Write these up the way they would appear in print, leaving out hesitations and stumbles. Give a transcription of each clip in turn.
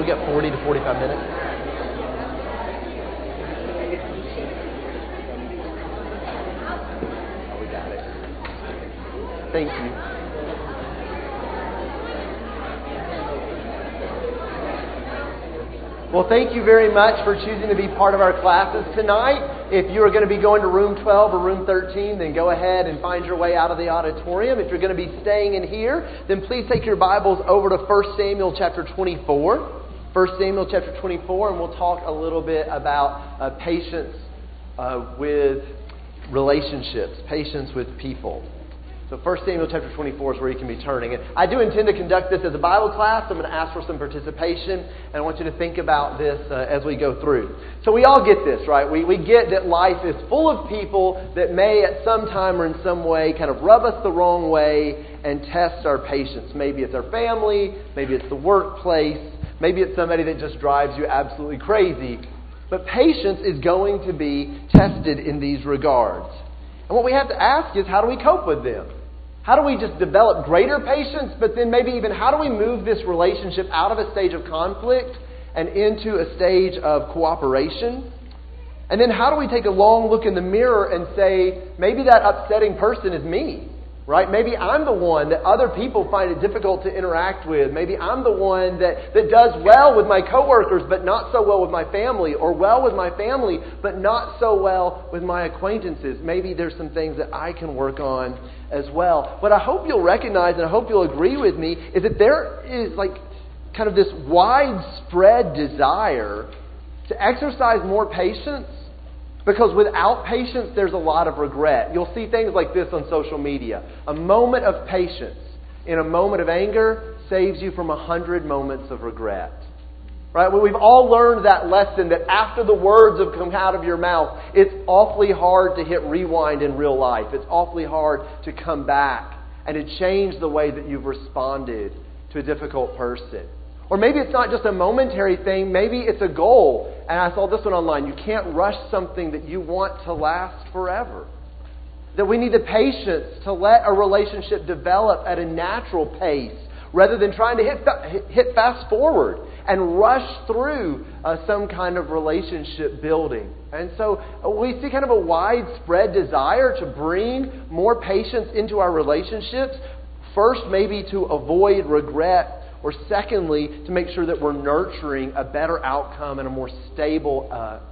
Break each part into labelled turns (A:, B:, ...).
A: we got 40 to 45 minutes. Oh, we got it. Thank you. Well, thank you very much for choosing to be part of our classes tonight. If you are going to be going to room 12 or room 13, then go ahead and find your way out of the auditorium. If you're going to be staying in here, then please take your Bibles over to 1 Samuel chapter 24. 1 Samuel chapter 24, and we'll talk a little bit about patience with relationships, patience with people. So 1 Samuel chapter 24 is where you can be turning. And I do intend to conduct this as a Bible class. I'm going to ask for some participation, and I want you to think about this as we go through. So we all get this, right? We get that life is full of people that may at some time or in some way kind of rub us the wrong way and test our patience. Maybe it's our family, maybe it's the workplace, maybe it's somebody that just drives you absolutely crazy. But patience is going to be tested in these regards. And what we have to ask is, how do we cope with them? How do we just develop greater patience, but then maybe even how do we move this relationship out of a stage of conflict and into a stage of cooperation? And then how do we take a long look in the mirror and say, maybe that upsetting person is me, right? Maybe I'm the one that other people find it difficult to interact with. Maybe I'm the one that does well with my coworkers, but not so well with my family, or well with my family, but not so well with my acquaintances. Maybe there's some things that I can work on as well. What I hope you'll recognize, and I hope you'll agree with me, is that there is like kind of this widespread desire to exercise more patience. Because without patience, there's a lot of regret. You'll see things like this on social media. A moment of patience in a moment of anger saves you from 100 moments of regret. Right? Well, we've all learned that lesson that after the words have come out of your mouth, it's awfully hard to hit rewind in real life. It's awfully hard to come back and to change the way that you've responded to a difficult person. Or maybe it's not just a momentary thing, maybe it's a goal. And I saw this one online. You can't rush something that you want to last forever. That we need the patience to let a relationship develop at a natural pace rather than trying to hit fast forward and rush through some kind of relationship building. And so we see kind of a widespread desire to bring more patience into our relationships. First, maybe to avoid regret. Or secondly, to make sure that we're nurturing a better outcome and a more stable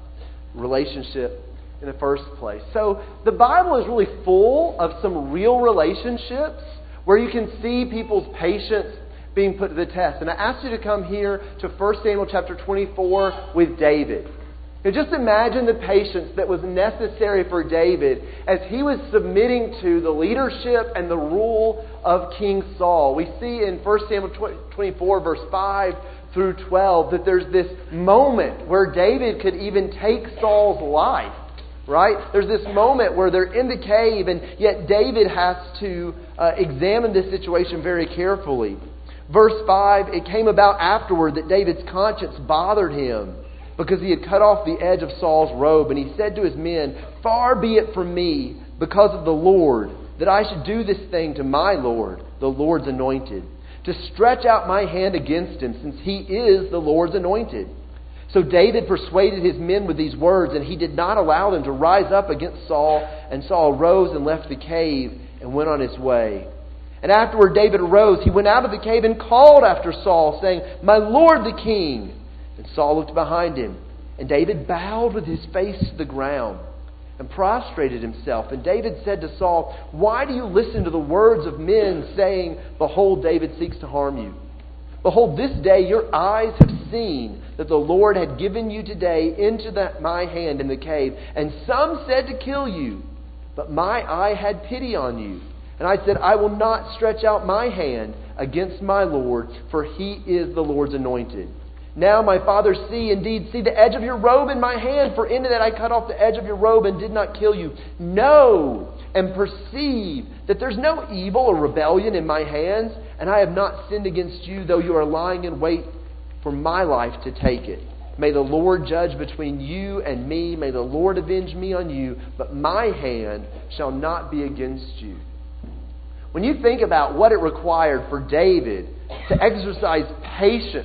A: relationship in the first place. So the Bible is really full of some real relationships where you can see people's patience being put to the test. And I asked you to come here to 1 Samuel chapter 24 with David. Now just imagine the patience that was necessary for David as he was submitting to the leadership and the rule of King Saul. We see in 1 Samuel 24 verse 5 through 12 that there's this moment where David could even take Saul's life. Right? There's this moment where they're in the cave and yet David has to examine this situation very carefully. Verse 5, it came about afterward that David's conscience bothered him, because he had cut off the edge of Saul's robe. And he said to his men, "Far be it from me, because of the Lord, that I should do this thing to my Lord, the Lord's anointed, to stretch out my hand against him, since he is the Lord's anointed." So David persuaded his men with these words, and he did not allow them to rise up against Saul. And Saul arose and left the cave and went on his way. And afterward David arose. He went out of the cave and called after Saul, saying, "My Lord the king." And Saul looked behind him, and David bowed with his face to the ground and prostrated himself. And David said to Saul, "Why do you listen to the words of men, saying, 'Behold, David seeks to harm you'? Behold, this day your eyes have seen that the Lord had given you today into my hand in the cave. And some said to kill you, but my eye had pity on you. And I said, I will not stretch out my hand against my Lord, for he is the Lord's anointed. Now, my father, see the edge of your robe in my hand, for in that I cut off the edge of your robe and did not kill you. Know and perceive that there's no evil or rebellion in my hands, and I have not sinned against you, though you are lying in wait for my life to take it. May the Lord judge between you and me. May the Lord avenge me on you, but my hand shall not be against you." When you think about what it required for David to exercise patience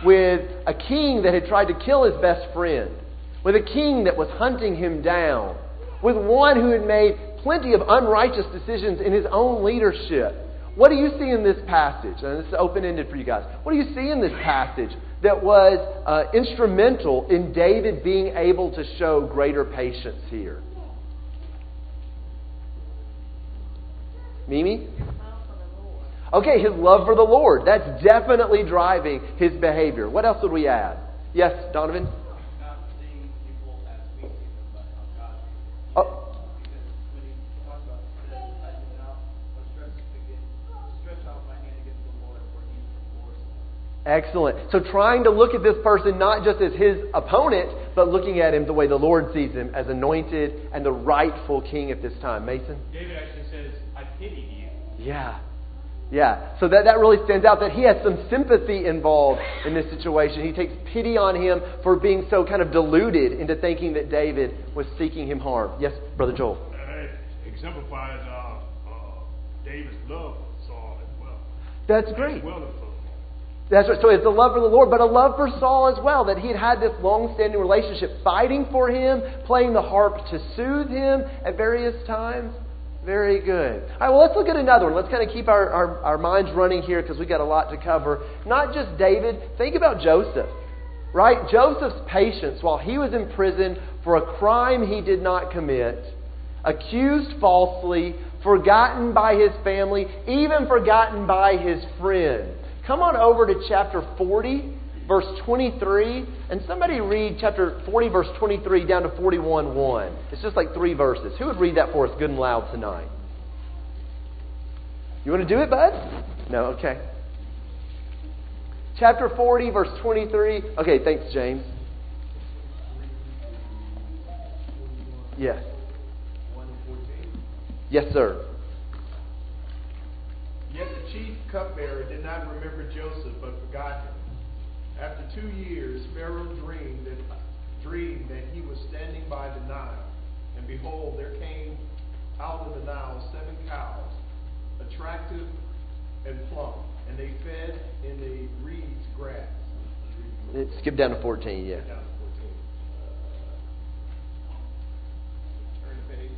A: with a king that had tried to kill his best friend, with a king that was hunting him down, with one who had made plenty of unrighteous decisions in his own leadership. What do you see in this passage? And this is open-ended for you guys. What do you see in this passage that was instrumental in David being able to show greater patience here? Mimi? Okay, his love for the Lord. That's definitely driving his behavior. What else would we add? Yes, Donovan?
B: Not seeing people as we see them, but how God sees them.
A: Oh.
B: Because when he talks about sin, I do not stretch out my hand against the Lord, for he force.
A: Excellent. So trying to look at this person not just as his opponent, but looking at him the way the Lord sees him, as anointed and the rightful king at this time. Mason?
B: David actually says, I pity you.
A: Yeah. Yeah. So that really stands out, that he has some sympathy involved in this situation. He takes pity on him for being so kind of deluded into thinking that David was seeking him harm. Yes, Brother Joel?
C: It exemplifies David's love for Saul as well.
A: That's great.
C: As well as Saul.
A: That's right. So it's a love for the Lord, but a love for Saul as well, that he had this long-standing relationship, fighting for him, playing the harp to soothe him at various times. Very good. All right, well, let's look at another one. Let's kind of keep our minds running here because we've got a lot to cover. Not just David. Think about Joseph, right? Joseph's patience while he was in prison for a crime he did not commit, accused falsely, forgotten by his family, even forgotten by his friend. Come on over to chapter 40, verse 23, and somebody read chapter 40, verse 23 down to 41:1. It's just like 3 verses. Who would read that for us good and loud tonight? You want to do it, bud? No? Okay. Chapter 40, verse 23. Okay, thanks, James. Yes.
D: 1:14.
A: Yes, sir.
D: Yet the chief cupbearer did not remember Joseph, but forgot him. After 2 years, Pharaoh dreamed that he was standing by the Nile, and behold, there came out of the Nile 7 cows, attractive and plump, and they fed in the reeds grass.
A: Skip down to 14, yeah.
D: Down to 14. Turn the page.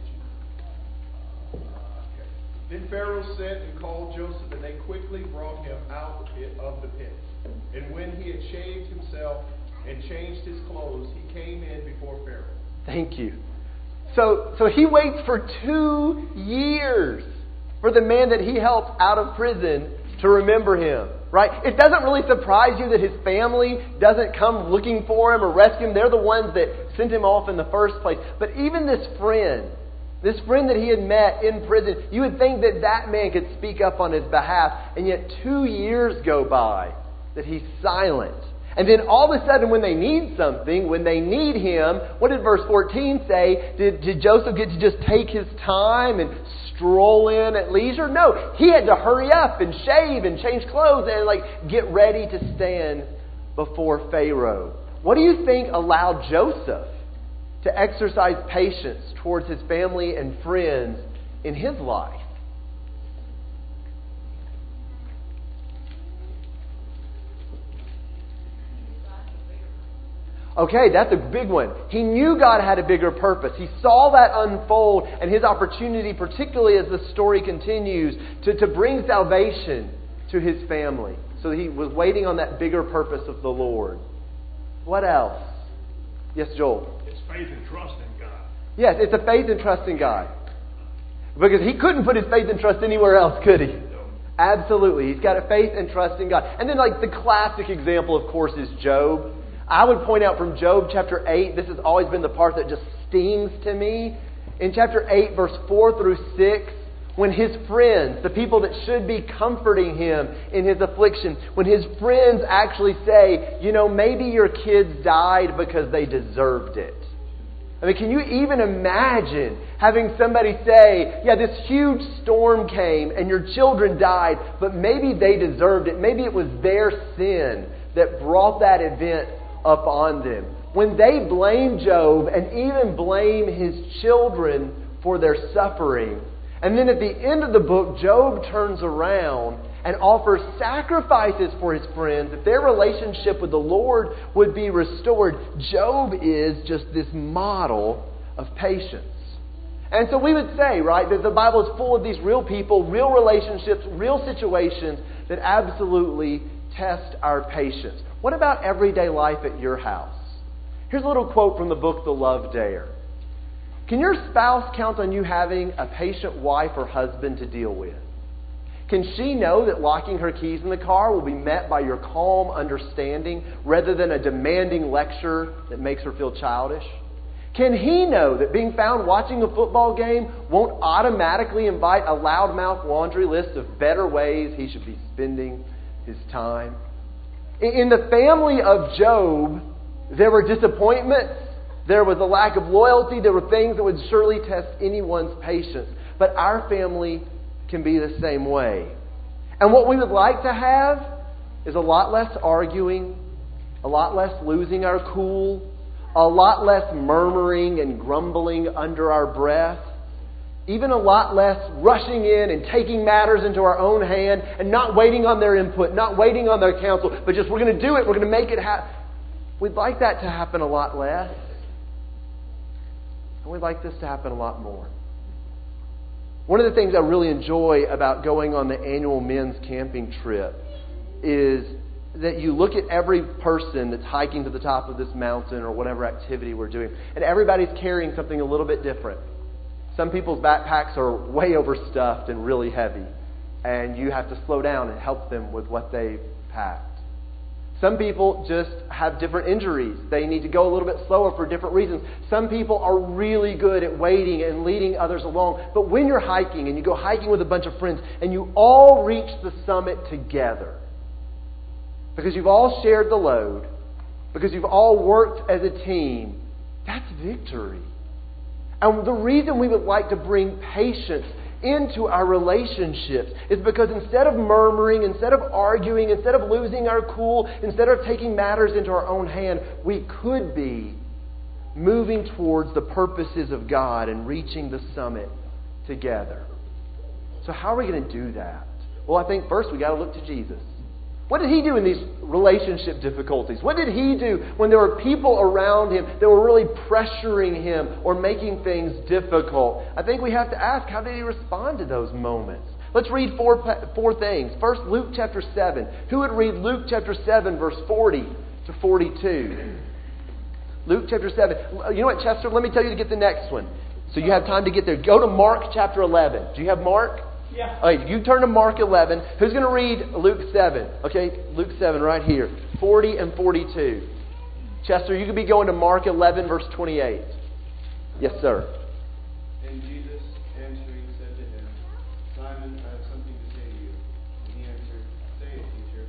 D: Okay. Then Pharaoh sent and called Joseph, and they quickly brought him out of the pit. And when he had shaved himself and changed his clothes, he came in before Pharaoh.
A: Thank you. So he waits for 2 years for the man that he helped out of prison to remember him. Right? It doesn't really surprise you that his family doesn't come looking for him or rescue him. They're the ones that sent him off in the first place. But even this friend that he had met in prison, you would think that that man could speak up on his behalf. And yet 2 years go by that he's silent. And then all of a sudden when they need something, when they need him, what did verse 14 say? Did Joseph get to just take his time and stroll in at leisure? No, he had to hurry up and shave and change clothes and get ready to stand before Pharaoh. What do you think allowed Joseph to exercise patience towards his family and friends in his life? Okay, that's a big one. He knew God had a bigger purpose. He saw that unfold and his opportunity, particularly as the story continues, to bring salvation to his family. So he was waiting on that bigger purpose of the Lord. What else? Yes, Joel?
C: It's faith and trust in God.
A: Yes, it's a faith and trust in God. Because he couldn't put his faith and trust anywhere else, could he?
C: No.
A: Absolutely. He's got a faith and trust in God. And then the classic example, of course, is Job. I would point out from Job chapter 8, this has always been the part that just stings to me. In chapter 8, verse 4 through 6, when his friends, the people that should be comforting him in his affliction, when his friends actually say, maybe your kids died because they deserved it. I mean, can you even imagine having somebody say, yeah, this huge storm came and your children died, but maybe they deserved it. Maybe it was their sin that brought that event upon them. When they blame Job and even blame his children for their suffering, and then at the end of the book, Job turns around and offer sacrifices for his friends, if their relationship with the Lord would be restored, Job is just this model of patience. And so we would say, right, that the Bible is full of these real people, real relationships, real situations that absolutely test our patience. What about everyday life at your house? Here's a little quote from the book The Love Dare. Can your spouse count on you having a patient wife or husband to deal with? Can she know that locking her keys in the car will be met by your calm understanding rather than a demanding lecture that makes her feel childish? Can he know that being found watching a football game won't automatically invite a loudmouth laundry list of better ways he should be spending his time? In the family of Job, there were disappointments, there was a lack of loyalty, there were things that would surely test anyone's patience. But our family can be the same way. And what we would like to have is a lot less arguing, a lot less losing our cool, a lot less murmuring and grumbling under our breath, even a lot less rushing in and taking matters into our own hand and not waiting on their input, not waiting on their counsel, but just we're going to do it, we're going to make it happen. We'd like that to happen a lot less. And we'd like this to happen a lot more. One of the things I really enjoy about going on the annual men's camping trip is that you look at every person that's hiking to the top of this mountain or whatever activity we're doing, and everybody's carrying something a little bit different. Some people's backpacks are way overstuffed and really heavy, and you have to slow down and help them with what they've packed. Some people just have different injuries. They need to go a little bit slower for different reasons. Some people are really good at waiting and leading others along. But when you're hiking and you go hiking with a bunch of friends and you all reach the summit together, because you've all shared the load, because you've all worked as a team, that's victory. And the reason we would like to bring patience into our relationships is because instead of murmuring, instead of arguing, instead of losing our cool, instead of taking matters into our own hand, we could be moving towards the purposes of God and reaching the summit together. So how are we going to do that? Well, I think first we got to look to Jesus. What did He do in these relationship difficulties? What did He do when there were people around Him that were really pressuring Him or making things difficult? I think we have to ask, how did He respond to those moments? Let's read four things. First, Luke chapter 7. Who would read Luke chapter 7, verse 40 to 42? Luke chapter 7. You know what, Chester? Let me tell you to get the next one. So you have time to get there. Go to Mark chapter 11. Do you have Mark?
B: Yeah.
A: All right, you turn to Mark 11. Who's going to read Luke 7? Okay, Luke 7 right here. 40 and 42. Chester, you could be going to Mark 11, verse 28. Yes, sir.
E: And Jesus answering said to him, Simon, I have something to say to you. And he answered, Say it, teacher.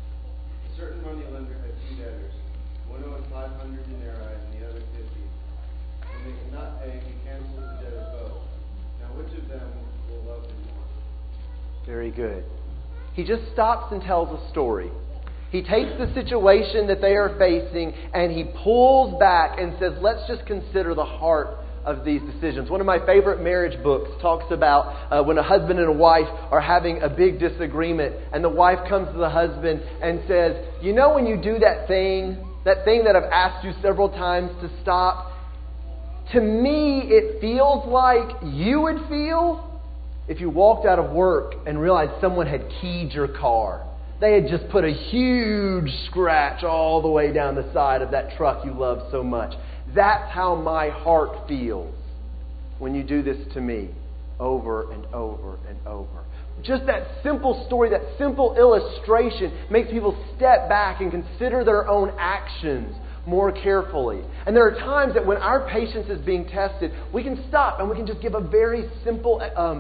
E: A certain moneylender had two debtors. One owed 500 denarii and the other 50. When they could not pay, he canceled the debtors both. Now which of them will love him more?
A: Very good. He just stops and tells a story. He takes the situation that they are facing and he pulls back and says, let's just consider the heart of these decisions. One of my favorite marriage books talks about when a husband and a wife are having a big disagreement and the wife comes to the husband and says, you know when you do that thing that I've asked you several times to stop, to me it feels like you would feel if you walked out of work and realized someone had keyed your car. They had just put a huge scratch all the way down the side of that truck you love so much. That's how my heart feels when you do this to me over and over and over. Just that simple story, that simple illustration makes people step back and consider their own actions more carefully. And there are times that when our patience is being tested, we can stop and we can just give a very simple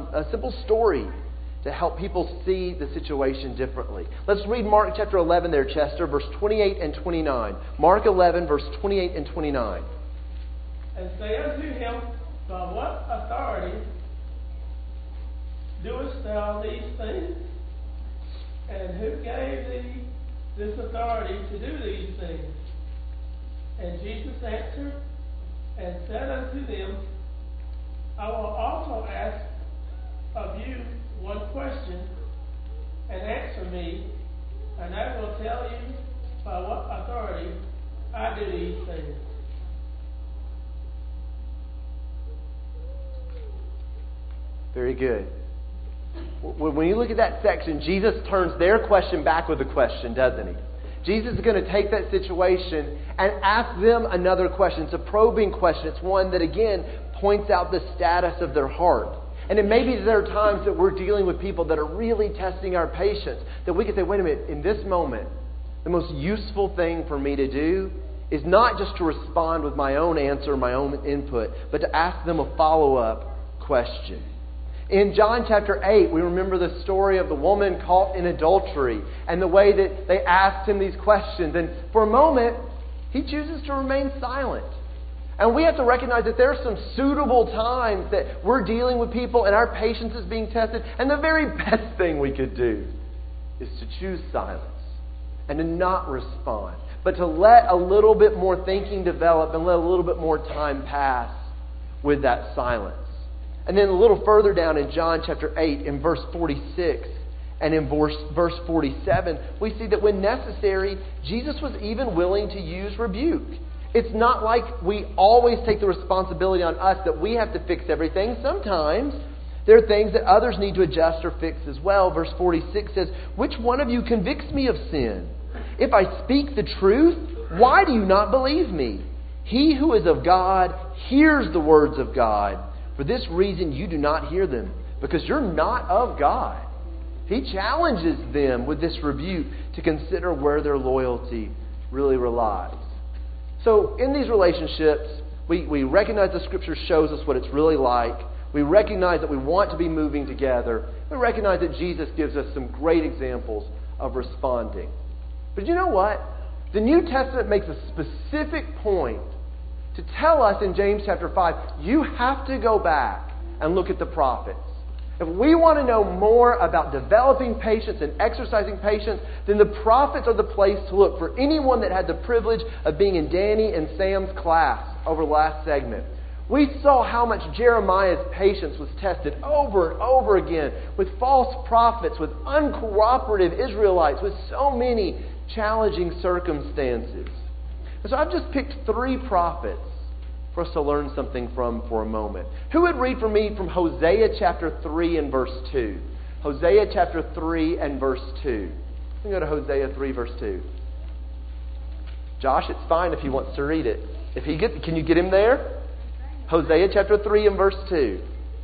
A: story to help people see the situation differently. Let's read Mark chapter 11 there, Chester, verse 28 and 29. Mark 11, verse 28 and 29.
B: And say unto him, by what authority doest thou these things? And who gave thee this authority to do these things? And Jesus answered and said unto them, I will also ask of you one question, and answer me, and I will tell you by what authority I do these things.
A: Very good. When you look at that section, Jesus turns their question back with a question, doesn't he? Jesus is going to take that situation and ask them another question. It's a probing question. It's one that, again, points out the status of their heart. And it may be there are times that we're dealing with people that are really testing our patience, that we can say, wait a minute, in this moment, the most useful thing for me to do is not just to respond with my own answer, my own input, but to ask them a follow-up question. In John chapter 8, we remember the story of the woman caught in adultery and the way that they asked him these questions. And for a moment, he chooses to remain silent. And we have to recognize that there are some suitable times that we're dealing with people and our patience is being tested. And the very best thing we could do is to choose silence and to not respond, but to let a little bit more thinking develop and let a little bit more time pass with that silence. And then a little further down in John chapter 8, in verse 46 and in verse 47, we see that when necessary, Jesus was even willing to use rebuke. It's not like we always take the responsibility on us that we have to fix everything. Sometimes there are things that others need to adjust or fix as well. Verse 46 says, "Which one of you convicts me of sin? If I speak the truth, why do you not believe me? He who is of God hears the words of God. For this reason you do not hear them, because you're not of God." He challenges them with this rebuke to consider where their loyalty really relies. So in these relationships, we recognize the Scripture shows us what it's really like. We recognize that we want to be moving together. We recognize that Jesus gives us some great examples of responding. But you know what? The New Testament makes a specific point to tell us in James chapter 5, you have to go back and look at the prophets. If we want to know more about developing patience and exercising patience, then the prophets are the place to look. For anyone that had the privilege of being in Danny and Sam's class over the last segment, we saw how much Jeremiah's patience was tested over and over again with false prophets, with uncooperative Israelites, with so many challenging circumstances. And so I've just picked 3 prophets for us to learn something from for a moment. Who would read for me from Hosea chapter 3 and verse 2? Hosea chapter 3 and verse 2. We can go to Hosea 3 verse 2. Josh, it's fine if he wants to read it. Can you get him there? Hosea chapter 3 and verse 2.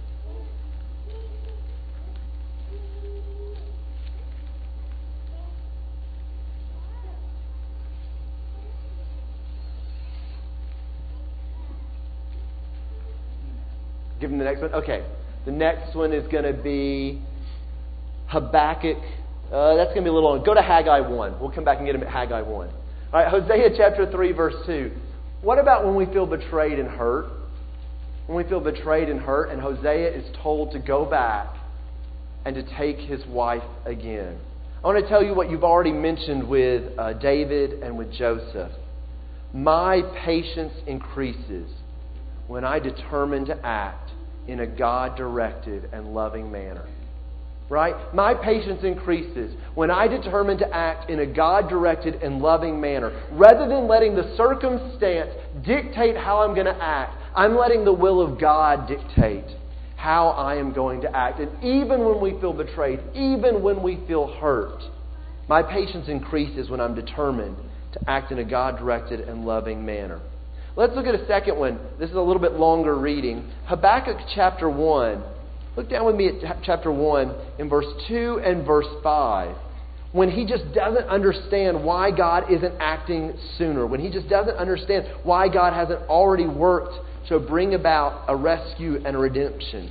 A: Give him the next one. Okay. The next one is going to be Habakkuk. That's going to be a little long. Go to Haggai 1. We'll come back and get him at Haggai 1. All right, Hosea chapter 3, verse 2. What about when we feel betrayed and hurt? When we feel betrayed and hurt, and Hosea is told to go back and to take his wife again. I want to tell you what you've already mentioned with David and with Joseph. My patience increases when I determine to act in a God-directed and loving manner. Right? My patience increases when I determine to act in a God-directed and loving manner. Rather than letting the circumstance dictate how I'm going to act, I'm letting the will of God dictate how I am going to act. And even when we feel betrayed, even when we feel hurt, my patience increases when I'm determined to act in a God-directed and loving manner. Let's look at a second one. This is a little bit longer reading. Habakkuk chapter 1. Look down with me at chapter 1 in verse 2 and verse 5. When he just doesn't understand why God isn't acting sooner. When he just doesn't understand why God hasn't already worked to bring about a rescue and a redemption.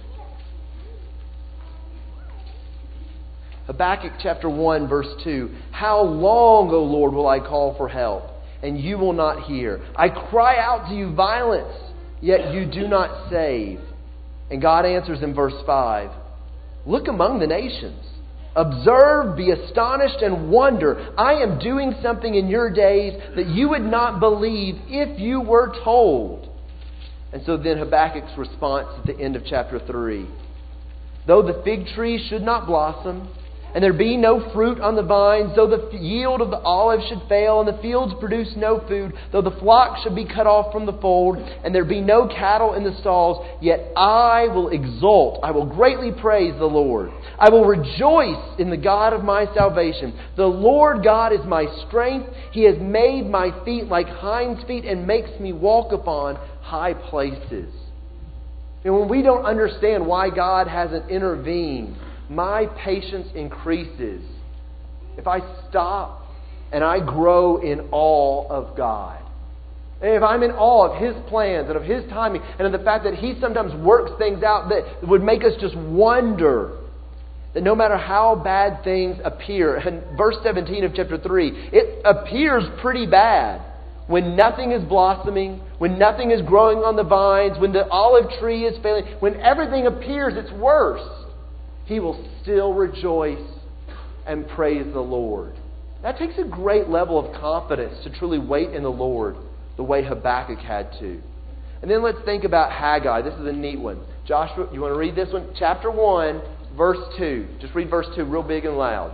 A: Habakkuk chapter 1 verse 2. How long, O Lord, will I call for help, and you will not hear? I cry out to you violence, yet you do not save. And God answers in verse 5, look among the nations. Observe, be astonished, and wonder. I am doing something in your days that you would not believe if you were told. And so then Habakkuk's response at the end of chapter 3. Though the fig tree should not blossom, and there be no fruit on the vines, though the yield of the olive should fail, and the fields produce no food, though the flock should be cut off from the fold, and there be no cattle in the stalls, yet I will exult, I will greatly praise the Lord. I will rejoice in the God of my salvation. The Lord God is my strength. He has made my feet like hinds' feet and makes me walk upon high places. And when we don't understand why God hasn't intervened, my patience increases if I stop and I grow in awe of God. And if I'm in awe of His plans and of His timing and of the fact that He sometimes works things out that would make us just wonder that no matter how bad things appear, and verse 17 of chapter 3, it appears pretty bad. When nothing is blossoming, when nothing is growing on the vines, when the olive tree is failing, when everything appears its worst, He will still rejoice and praise the Lord. That takes a great level of confidence to truly wait in the Lord the way Habakkuk had to. And then let's think about Haggai. This is a neat one. Joshua, you want to read this one? Chapter 1, verse 2. Just read verse 2 real big and loud.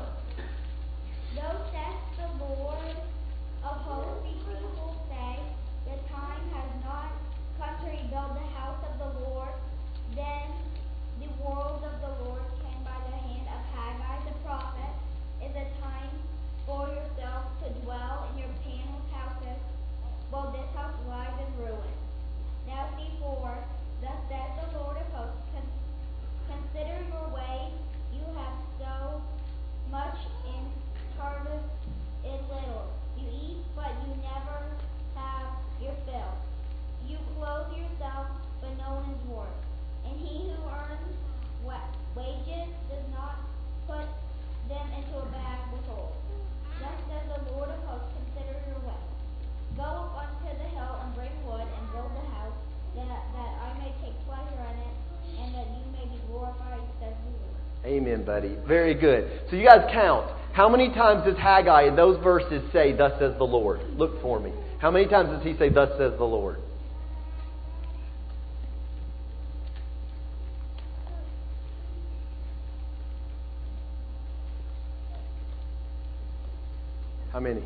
A: Amen, buddy. Very good. So you guys count. How many times does Haggai in those verses say, "Thus says the Lord"? Look for me. How many times does he say, "Thus says the Lord"? How many?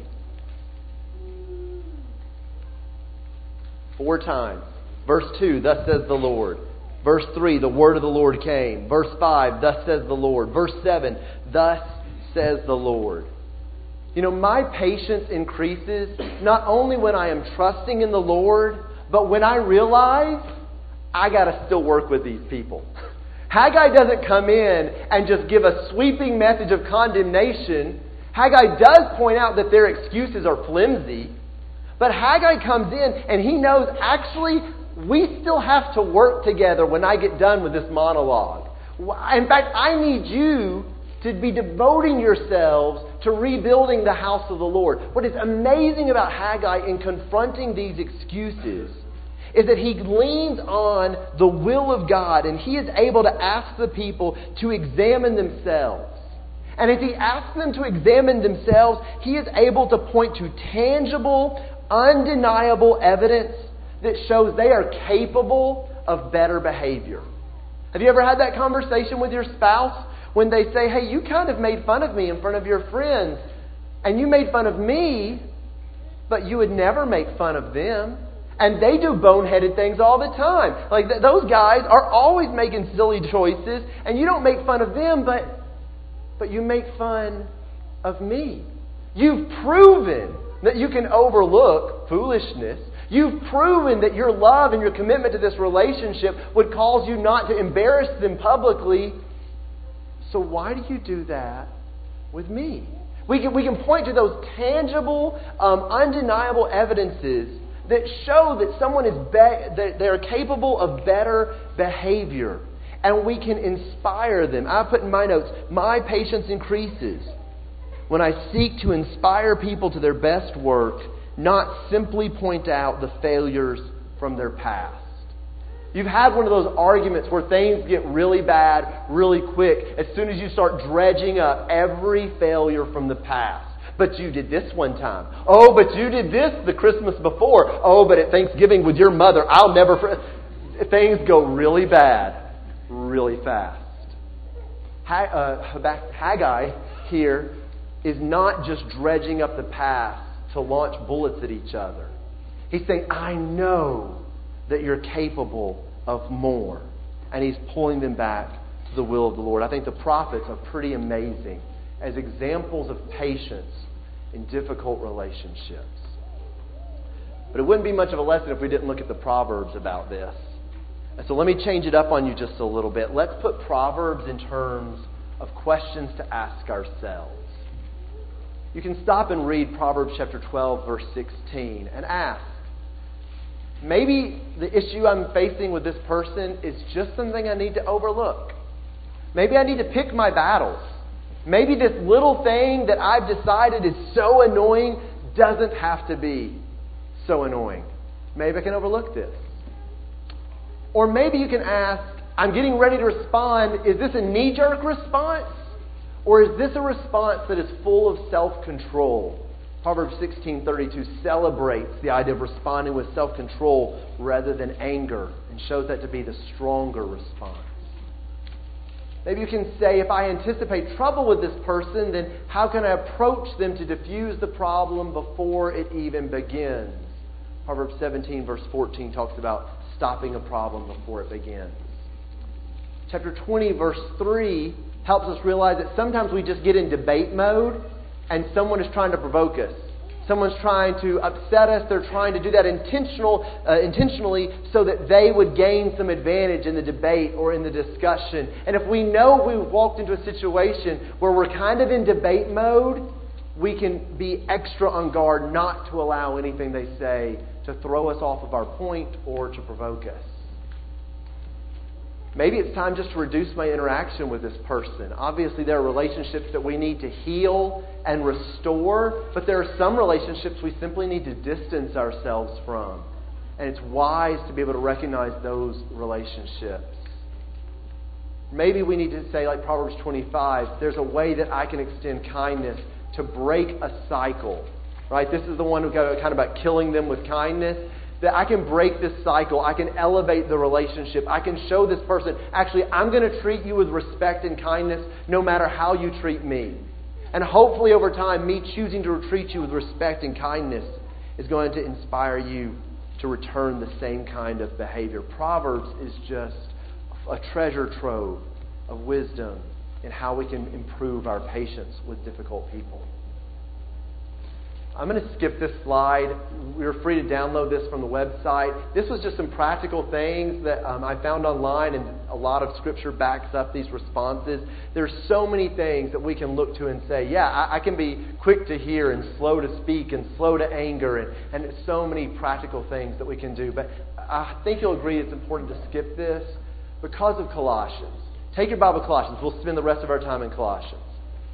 A: 4 times. Verse 2, "Thus says the Lord." Verse 3, "The word of the Lord came." Verse 5, "Thus says the Lord." Verse 7, "Thus says the Lord." You know, my patience increases not only when I am trusting in the Lord, but when I realize I got to still work with these people. Haggai doesn't come in and just give a sweeping message of condemnation. Haggai does point out that their excuses are flimsy. But Haggai comes in and he knows, actually, we still have to work together when I get done with this monologue. In fact, I need you to be devoting yourselves to rebuilding the house of the Lord. What is amazing about Haggai in confronting these excuses is that he leans on the will of God, and he is able to ask the people to examine themselves. And as he asks them to examine themselves, he is able to point to tangible, undeniable evidence that shows they are capable of better behavior. Have you ever had that conversation with your spouse when they say, "Hey, you kind of made fun of me in front of your friends, and you made fun of me, but you would never make fun of them. And they do boneheaded things all the time. Like those guys are always making silly choices, and you don't make fun of them, but you make fun of me." You've proven that you can overlook foolishness. You've proven that your love and your commitment to this relationship would cause you not to embarrass them publicly. So why do you do that with me? We can point to those tangible, undeniable evidences that show that someone is that they're capable of better behavior, and we can inspire them. I put in my notes, my patience increases when I seek to inspire people to their best work, not simply point out the failures from their past. You've had one of those arguments where things get really bad really quick as soon as you start dredging up every failure from the past. But you did this one time. Oh, but you did this the Christmas before. Oh, but at Thanksgiving with your mother, I'll never... Things go really bad really fast. Haggai here is not just dredging up the past to launch bullets at each other. He's saying, I know that you're capable of more. And he's pulling them back to the will of the Lord. I think the prophets are pretty amazing as examples of patience in difficult relationships. But it wouldn't be much of a lesson if we didn't look at the Proverbs about this. And so let me change it up on you just a little bit. Let's put Proverbs in terms of questions to ask ourselves. You can stop and read Proverbs chapter 12, verse 16, and ask, maybe the issue I'm facing with this person is just something I need to overlook. Maybe I need to pick my battles. Maybe this little thing that I've decided is so annoying doesn't have to be so annoying. Maybe I can overlook this. Or maybe you can ask, I'm getting ready to respond. Is this a knee-jerk response? Or is this a response that is full of self-control? Proverbs 16:32 celebrates the idea of responding with self-control rather than anger and shows that to be the stronger response. Maybe you can say, if I anticipate trouble with this person, then how can I approach them to diffuse the problem before it even begins? Proverbs 17, verse 14 talks about stopping a problem before it begins. Chapter 20, verse 3 helps us realize that sometimes we just get in debate mode and someone is trying to provoke us. Someone's trying to upset us. They're trying to do that intentionally so that they would gain some advantage in the debate or in the discussion. And if we know we've walked into a situation where we're kind of in debate mode, we can be extra on guard not to allow anything they say to throw us off of our point or to provoke us. Maybe it's time just to reduce my interaction with this person. Obviously, there are relationships that we need to heal and restore, but there are some relationships we simply need to distance ourselves from. And it's wise to be able to recognize those relationships. Maybe we need to say, like Proverbs 25, there's a way that I can extend kindness to break a cycle. Right? This is the one who got kind of about killing them with kindness. That I can break this cycle. I can elevate the relationship. I can show this person, actually, I'm going to treat you with respect and kindness no matter how you treat me. And hopefully over time, me choosing to treat you with respect and kindness is going to inspire you to return the same kind of behavior. Proverbs is just a treasure trove of wisdom in how we can improve our patience with difficult people. I'm going to skip this slide. You're free to download this from the website. This was just some practical things that I found online, and a lot of Scripture backs up these responses. There's so many things that we can look to and say, yeah, I can be quick to hear and slow to speak and slow to anger, and so many practical things that we can do. But I think you'll agree it's important to skip this because of Colossians. Take your Bible, Colossians. We'll spend the rest of our time in Colossians.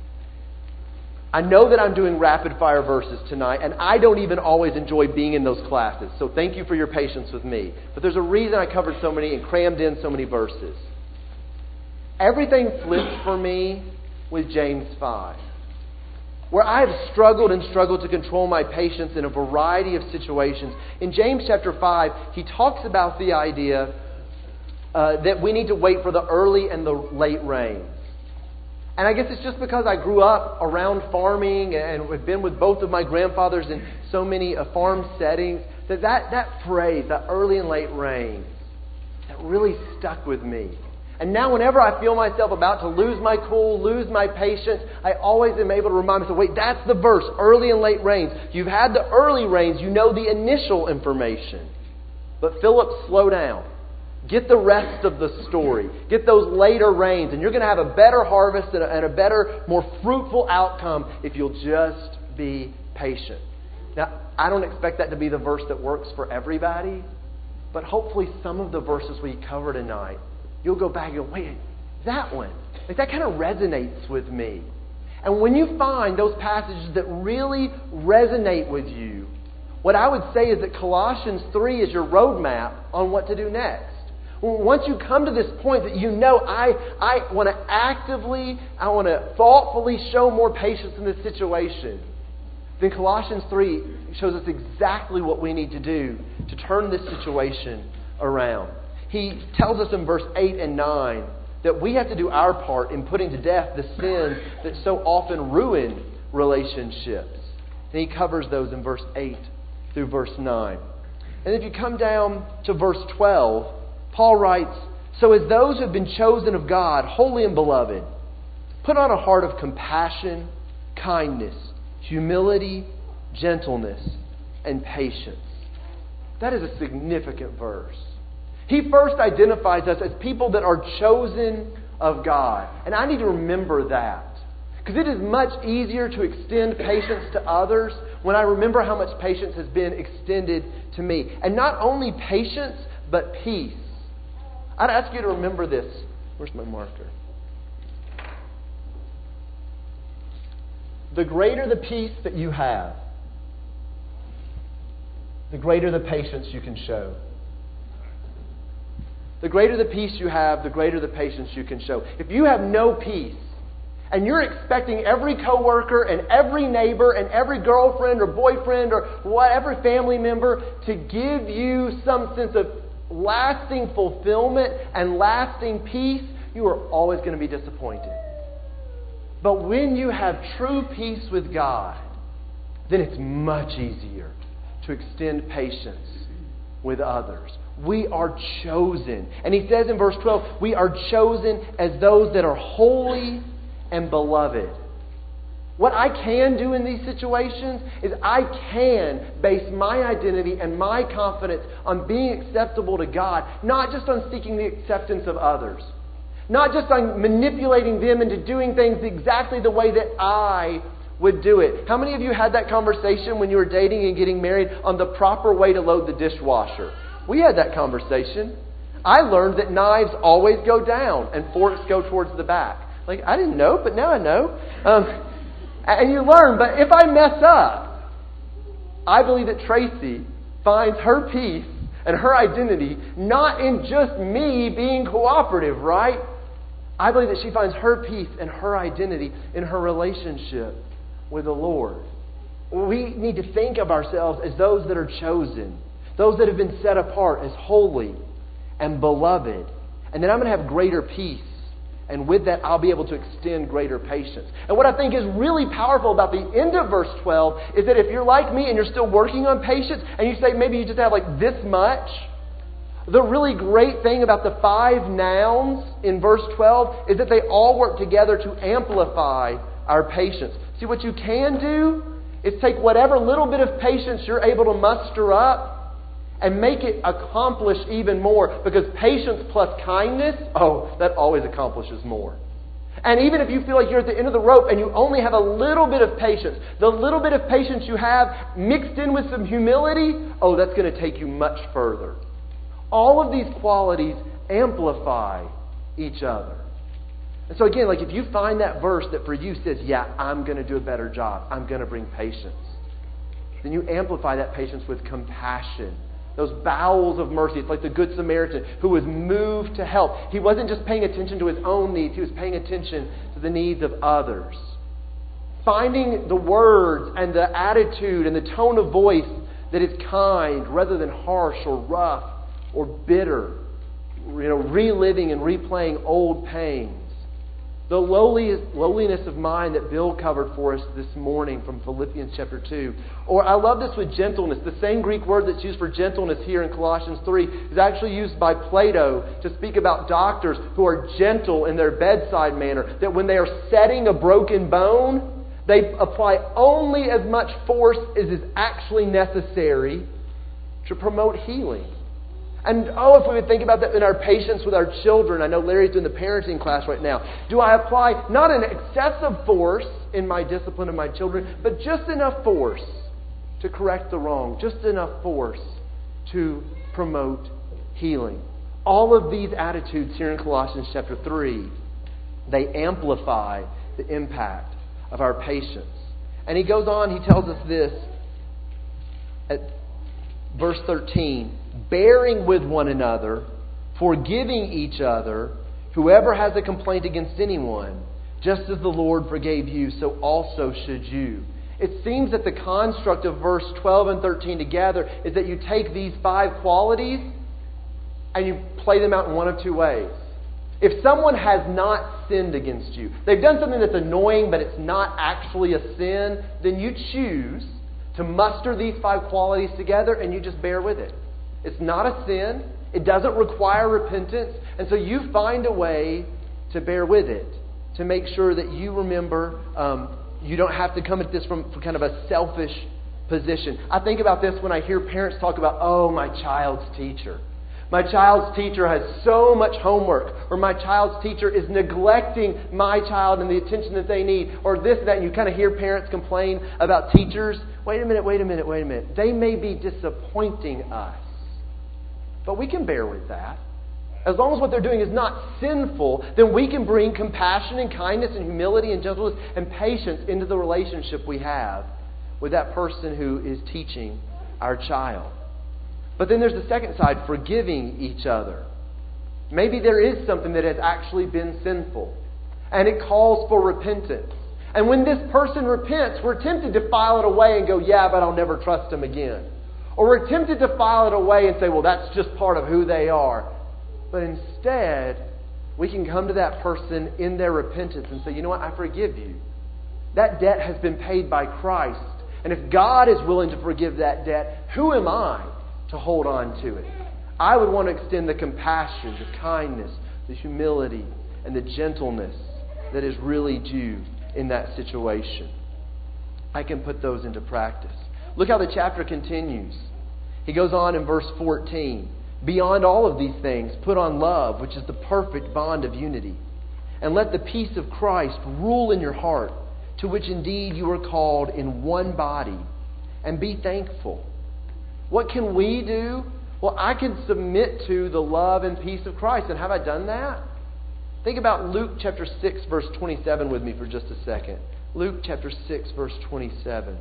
A: I know that I'm doing rapid fire verses tonight, and I don't even always enjoy being in those classes. So thank you for your patience with me. But there's a reason I covered so many and crammed in so many verses. Everything flipped for me with James 5, where I have struggled to control my patience in a variety of situations. In James chapter 5, he talks about the idea that we need to wait for the early and the late rains. And I guess it's just because I grew up around farming and have been with both of my grandfathers in so many farm settings, that phrase, that early and late rain, that really stuck with me. And now whenever I feel myself about to lose my cool, lose my patience, I always am able to remind myself, wait, that's the verse, early and late rains. You've had the early rains, you know the initial information. But Philip, slow down. Get the rest of the story. Get those later rains, and you're going to have a better harvest and a better, more fruitful outcome if you'll just be patient. Now, I don't expect that to be the verse that works for everybody, but hopefully some of the verses we cover tonight, you'll go back and go, wait, that one, like that kind of resonates with me. And when you find those passages that really resonate with you, what I would say is that Colossians 3 is your roadmap on what to do next. Once you come to this point that you know, I want to thoughtfully show more patience in this situation, then Colossians 3 shows us exactly what we need to do to turn this situation around. He tells us in verse 8 and 9 that we have to do our part in putting to death the sins that so often ruin relationships. And he covers those in verse 8 through verse 9. And if you come down to verse 12, Paul writes, "So as those who have been chosen of God, holy and beloved, put on a heart of compassion, kindness, humility, gentleness, and patience." That is a significant verse. He first identifies us as people that are chosen of God. And I need to remember that. Because it is much easier to extend patience to others when I remember how much patience has been extended to me. And not only patience, but peace. I'd ask you to remember this. Where's my marker? The greater the peace that you have, the greater the patience you can show. The greater the peace you have, the greater the patience you can show. If you have no peace, and you're expecting every coworker and every neighbor and every girlfriend or boyfriend or whatever family member to give you some sense of lasting fulfillment and lasting peace, you are always going to be disappointed. But when you have true peace with God, then it's much easier to extend patience with others. We are chosen. And he says in verse 12, we are chosen as those that are holy and beloved. What I can do in these situations is I can base my identity and my confidence on being acceptable to God, not just on seeking the acceptance of others. Not just on manipulating them into doing things exactly the way that I would do it. How many of you had that conversation when you were dating and getting married on the proper way to load the dishwasher? We had that conversation. I learned that knives always go down and forks go towards the back. Like, I didn't know, but now I know. And you learn, but if I mess up, I believe that Tracy finds her peace and her identity not in just me being cooperative, right? I believe that she finds her peace and her identity in her relationship with the Lord. We need to think of ourselves as those that are chosen, those that have been set apart as holy and beloved. And then I'm going to have greater peace. And with that, I'll be able to extend greater patience. And what I think is really powerful about the end of verse 12 is that if you're like me and you're still working on patience, and you say maybe you just have like this much, the really great thing about the 5 nouns in verse 12 is that they all work together to amplify our patience. See, what you can do is take whatever little bit of patience you're able to muster up and make it accomplish even more. Because patience plus kindness, that always accomplishes more. And even if you feel like you're at the end of the rope and you only have a little bit of patience, the little bit of patience you have mixed in with some humility, that's going to take you much further. All of these qualities amplify each other. And so again, like if you find that verse that for you says, I'm going to do a better job, I'm going to bring patience, then you amplify that patience with compassion. Those bowels of mercy. It's like the Good Samaritan who was moved to help. He wasn't just paying attention to his own needs. He was paying attention to the needs of others. Finding the words and the attitude and the tone of voice that is kind rather than harsh or rough or bitter. Reliving and replaying old pains. The lowliness of mind that Bill covered for us this morning from Philippians chapter 2. Or I love this with gentleness. The same Greek word that's used for gentleness here in Colossians 3 is actually used by Plato to speak about doctors who are gentle in their bedside manner. That when they are setting a broken bone, they apply only as much force as is actually necessary to promote healing. And if we would think about that in our patience with our children. I know Larry's doing the parenting class right now. Do I apply not an excessive force in my discipline of my children, but just enough force to correct the wrong, just enough force to promote healing? All of these attitudes here in Colossians chapter 3, they amplify the impact of our patience. And he goes on, he tells us this at verse 13. Bearing with one another, forgiving each other, whoever has a complaint against anyone, just as the Lord forgave you, so also should you. It seems that the construct of verse 12 and 13 together is that you take these 5 qualities and you play them out in one of 2 ways. If someone has not sinned against you, they've done something that's annoying but it's not actually a sin, then you choose to muster these 5 qualities together and you just bear with it. It's not a sin. It doesn't require repentance. And so you find a way to bear with it, to make sure that you remember you don't have to come at this from kind of a selfish position. I think about this when I hear parents talk about, oh, my child's teacher. My child's teacher has so much homework, or my child's teacher is neglecting my child and the attention that they need, or this, that, and you kind of hear parents complain about teachers. Wait a minute. They may be disappointing us, but we can bear with that. As long as what they're doing is not sinful, then we can bring compassion and kindness and humility and gentleness and patience into the relationship we have with that person who is teaching our child. But then there's the second side, forgiving each other. Maybe there is something that has actually been sinful, and it calls for repentance. And when this person repents, we're tempted to file it away and go, yeah, but I'll never trust them again. Or we're tempted to file it away and say, well, that's just part of who they are. But instead, we can come to that person in their repentance and say, you know what, I forgive you. That debt has been paid by Christ. And if God is willing to forgive that debt, who am I to hold on to it? I would want to extend the compassion, the kindness, the humility, and the gentleness that is really due in that situation. I can put those into practice. Look how the chapter continues. He goes on in verse 14. Beyond all of these things, put on love, which is the perfect bond of unity. And let the peace of Christ rule in your heart, to which indeed you are called in one body. And be thankful. What can we do? Well, I can submit to the love and peace of Christ. And have I done that? Think about Luke chapter 6, verse 27 with me for just a second. Luke chapter 6, verse 27.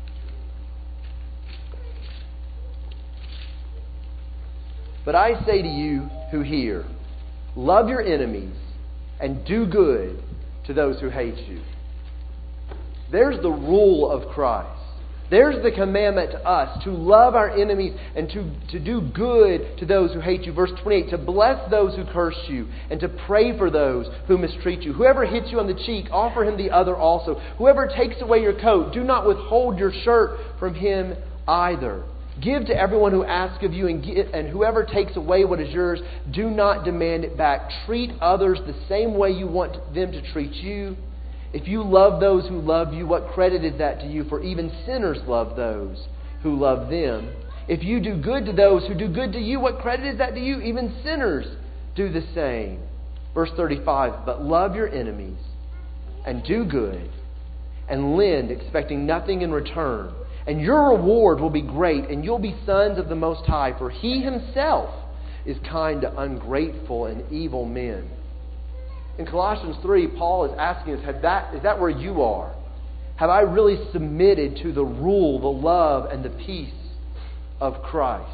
A: But I say to you who hear, love your enemies and do good to those who hate you. There's the rule of Christ. There's the commandment to us to love our enemies and to do good to those who hate you. Verse 28, to bless those who curse you and to pray for those who mistreat you. Whoever hits you on the cheek, offer him the other also. Whoever takes away your coat, do not withhold your shirt from him either. Give to everyone who asks of you, and whoever takes away what is yours, do not demand it back. Treat others the same way you want them to treat you. If you love those who love you, what credit is that to you? For even sinners love those who love them. If you do good to those who do good to you, what credit is that to you? Even sinners do the same. Verse 35, but love your enemies and do good and lend, expecting nothing in return. And your reward will be great, and you'll be sons of the Most High, for He Himself is kind to ungrateful and evil men. In Colossians 3, Paul is asking us, is that where you are? Have I really submitted to the rule, the love, and the peace of Christ?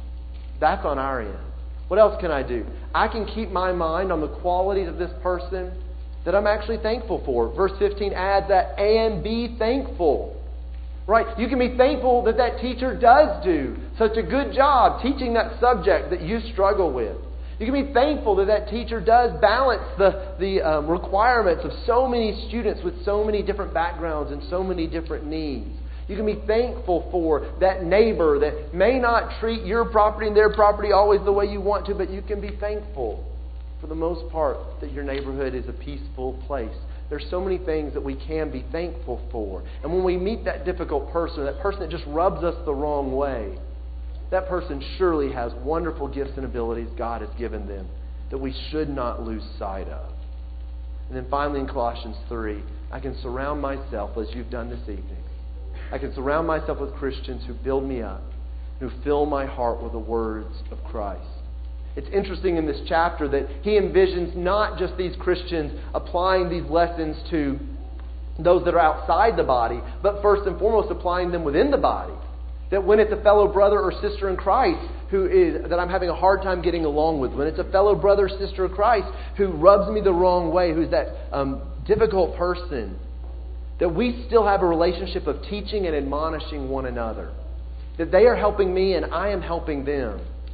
A: That's on our end. What else can I do? I can keep my mind on the qualities of this person that I'm actually thankful for. Verse 15 adds that, and be thankful. Right? You can be thankful that that teacher does do such a good job teaching that subject that you struggle with. You can be thankful that that teacher does balance the requirements of so many students with so many different backgrounds and so many different needs. You can be thankful for that neighbor that may not treat your property and their property always the way you want to, but you can be thankful for the most part that your neighborhood is a peaceful place. There's so many things that we can be thankful for. And when we meet that difficult person, that person that just rubs us the wrong way, that person surely has wonderful gifts and abilities God has given them that we should not lose sight of. And then finally in Colossians 3, I can surround myself, as you've done this evening, I can surround myself with Christians who build me up, who fill my heart with the words of Christ. It's interesting in this chapter that he envisions not just these Christians applying these lessons to those that are outside the body, but first and foremost applying them within the body. That when it's a fellow brother or sister in Christ that I'm having a hard time getting along with, when it's a fellow brother or sister of Christ who rubs me the wrong way, who's that difficult person, that we still have a relationship of teaching and admonishing one another. That they are helping me and I am helping them.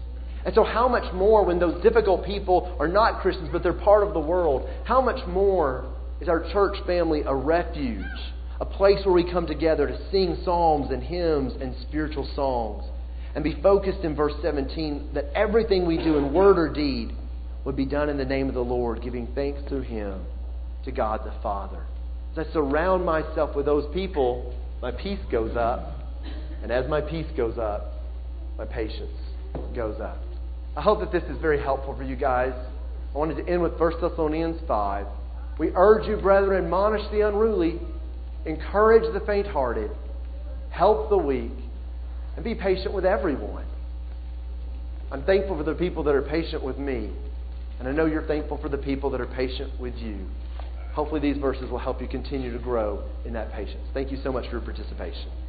A: And so how much more when those difficult people are not Christians, but they're part of the world, how much more is our church family a refuge, a place where we come together to sing psalms and hymns and spiritual songs, and be focused in verse 17 that everything we do in word or deed would be done in the name of the Lord, giving thanks through Him to God the Father. As I surround myself with those people, my peace goes up. And as my peace goes up, my patience goes up. I hope that this is very helpful for you guys. I wanted to end with 1 Thessalonians 5. We urge you, brethren, admonish the unruly, encourage the faint-hearted, help the weak, and be patient with everyone. I'm thankful for the people that are patient with me. And I know you're thankful for the people that are patient with you. Hopefully these verses will help you continue to grow in that patience. Thank you so much for your participation.